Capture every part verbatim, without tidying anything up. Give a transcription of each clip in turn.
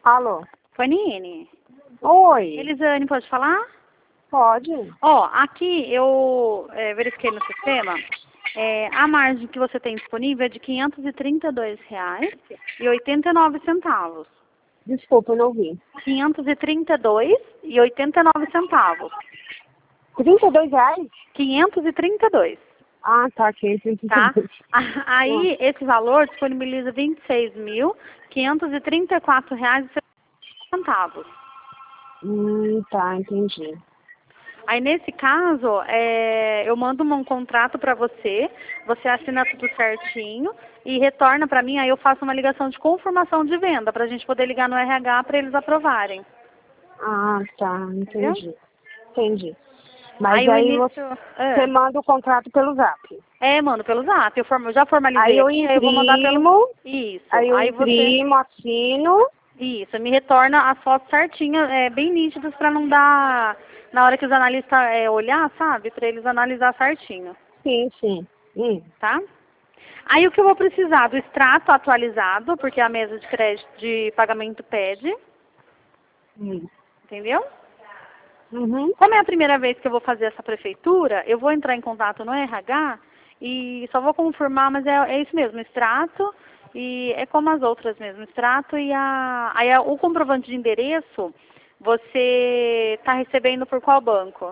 Alô? Fanine? Oi. Elisane, pode falar? Pode. Ó, aqui eu é, verifiquei no sistema, é, a margem que você tem disponível é de quinhentos e trinta e dois reais e oitenta e nove centavos. Desculpa, eu não vi. quinhentos e trinta e dois reais e oitenta e nove centavos. trinta e dois reais? quinhentos e trinta e dois. Ah, tá, quinhentos e Tá? trinta e dois. Aí, esse valor disponibiliza vinte e seis mil, quinhentos e trinta e quatro reais e setenta centavos. Hum, tá, entendi. Aí, nesse caso, é, eu mando um contrato para você, você assina tudo certinho e retorna para mim, aí eu faço uma ligação de confirmação de venda, para a gente poder ligar no R H para eles aprovarem. Ah, tá, entendi. Entendeu? Entendi. Mas Aí, aí, o início... você, É, você manda o contrato pelo Zap. é mano, pelo Zap. Eu, form, eu já formalizei Aí eu aqui, aí eu vou mandar pelo... imprimo, Isso. aí eu Aí você... imprimo, assino. Isso, me retorna as fotos certinhas, é, bem nítidas, para não dar... Na hora que os analistas é, olhar, sabe? Para eles analisar certinho. Sim, sim. Hum. Tá? Aí o que eu vou precisar? Do extrato atualizado, porque a mesa de crédito de pagamento pede. Hum. Entendeu? Uhum. Como é a primeira vez que eu vou fazer essa prefeitura, eu vou entrar em contato no R H e só vou confirmar, mas é, é isso mesmo, extrato, e é como as outras mesmo, extrato e a, aí a, o comprovante de endereço, você está recebendo por qual banco?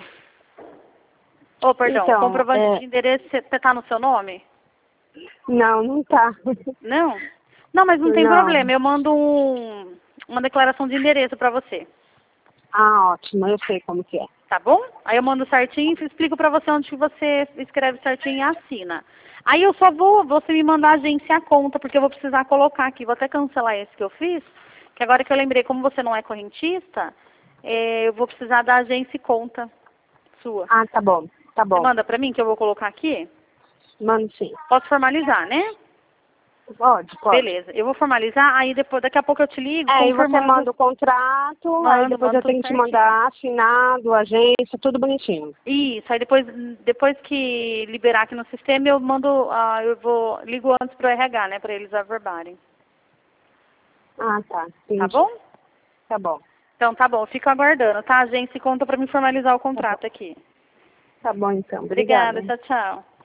Oh, perdão, o Então, comprovante é... de endereço está no seu nome? não, não tá. Não? Não, mas não tem Não. problema, eu mando um, uma declaração de endereço para você. Ah, ótimo, eu sei como que é. Tá bom? Aí eu mando certinho e explico pra você onde que você escreve certinho e assina. Aí eu só vou, você me mandar a agência e a conta, porque eu vou precisar colocar aqui. Vou até cancelar esse que eu fiz, que agora que eu lembrei, como você não é correntista, é, eu vou precisar da agência e conta sua. Ah, tá bom, tá Você bom. manda pra mim que eu vou colocar aqui? Mando sim. Posso formalizar, né? Pode, pode. Beleza, eu vou formalizar, aí depois, daqui a pouco eu te ligo, É, aí você confirmando. manda o contrato, aí Mando, depois mando eu tudo tenho que te certinho. mandar assinado, agência, tudo bonitinho. Isso, aí depois, depois que liberar aqui no sistema, eu mando, ah, eu vou, ligo antes pro R H, né, para eles averbarem. Ah, tá, Tá entendi. bom? Tá bom, Então tá bom, fico aguardando, tá? A agência conta para me formalizar o tá bom. contrato aqui. Tá bom então, Obrigada, obrigada. tchau, tchau.